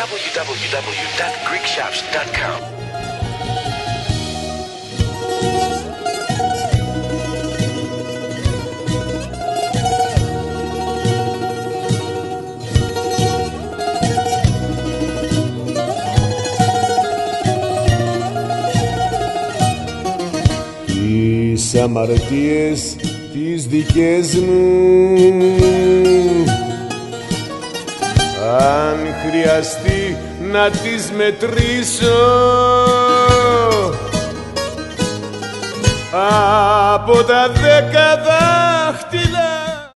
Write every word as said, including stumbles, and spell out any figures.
double-u double-u double-u dot greek shops dot com. Τις αμαρτίες τις δικές μου, αν χρειαστεί να τις μετρήσω, από τα δέκα δάχτυλα